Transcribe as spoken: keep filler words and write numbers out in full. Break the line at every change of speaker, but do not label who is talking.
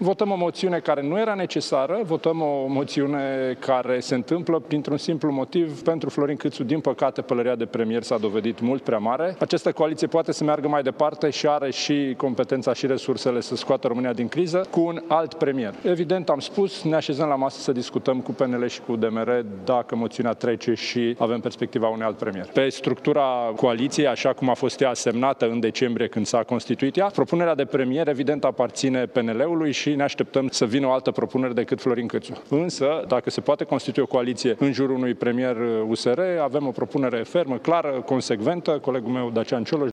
votăm o moțiune care nu era necesară, votăm o moțiune care se întâmplă printr-un simplu motiv. Pentru Florin Câțu, din păcate, pălăria de premier s-a dovedit mult prea mare. Această coaliție poate să meargă mai departe și are și competența și resursele să scoată România din criză cu un alt premier. Evident, am spus, ne așezăm la masă să discutăm cu P N L și cu D M R dacă moțiunea trece și avem perspectiva unui alt premier. Pe structura coaliției, așa cum a fost ea semnată în decembrie când s-a constituit ea, propunerea de premier evident aparține P N L-ului și ne așteptăm să vină o altă propunere decât Florin Câțu. Însă, dacă se poate constitui o coaliție în jurul unui premier U S R, avem o propunere fermă, clară, consecventă. Colegul meu, Dacian Cioloș,